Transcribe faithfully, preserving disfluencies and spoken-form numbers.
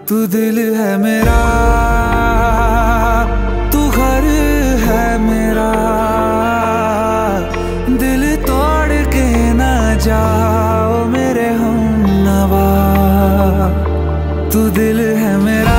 तू दिल है मेरा, तू घर है मेरा, दिल तोड़ के ना जाओ मेरे हमनवा। तू दिल है मेरा,